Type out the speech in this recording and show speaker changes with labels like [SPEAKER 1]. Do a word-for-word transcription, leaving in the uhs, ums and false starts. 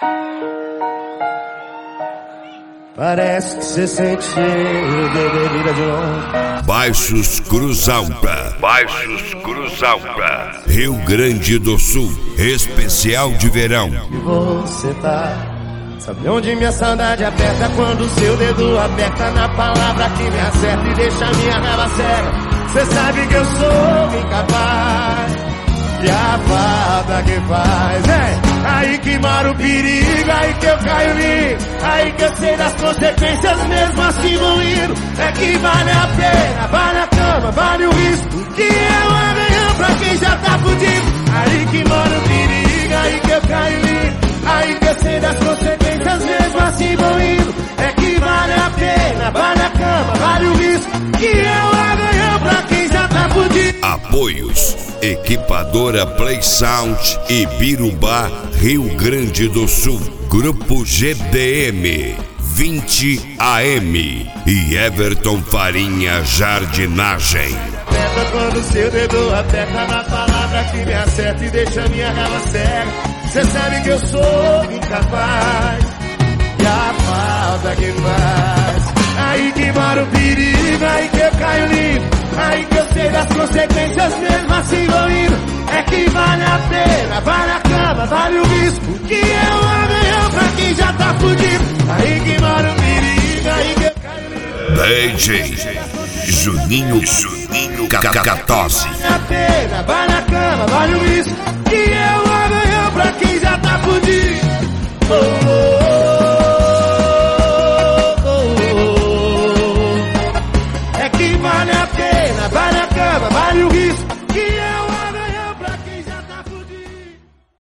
[SPEAKER 1] Parece que você sente cheiro de bebida de longe.
[SPEAKER 2] Baixos Cruzalta, Baixos Cruzalta, Rio Grande do Sul, especial de verão.
[SPEAKER 1] E você tá, sabe onde minha saudade aperta? Quando seu dedo aperta na palavra que me acerta e deixa minha raiva cega. Cê sabe que eu sou incapaz, e a falta que faz é aí que mora o perigo, aí que eu caio lindo, aí que eu sei das consequências mesmo assim vou indo. É que vale a pena, vale a cama, vale o risco, que é o amanhã pra quem já tá fudido. Aí que mora o perigo, aí que eu caio lindo, aí que eu sei das consequências mesmo assim vou indo. É que vale a pena, vale a cama, vale o risco, que é o amanhã pra quem já tá fudido.
[SPEAKER 2] Apoios: Equipadora Play Sound e Birubá, Rio Grande do Sul. Grupo G D M vinte A M e Everton Farinha Jardinagem.
[SPEAKER 1] Aperta quando seu dedo aperta na palavra que me acerta e deixa minha raiva cega. Cê sabe que eu sou incapaz, e a falta que faz. Aí que mora o perigo, aí que eu caio limpo, aí que eu sei das consequências mesmo assim vou indo. É que vale a pena, vale a cama, vale o risco, que é o amanhã pra quem já tá fudido. Aí que mora o perigo, aí que eu caio limpo.
[SPEAKER 2] D J Juninho, Juninho Cacatosi.
[SPEAKER 1] Vale a pena, vale a cama, vale o risco, que é o amanhã pra quem já tá fudido. Oh,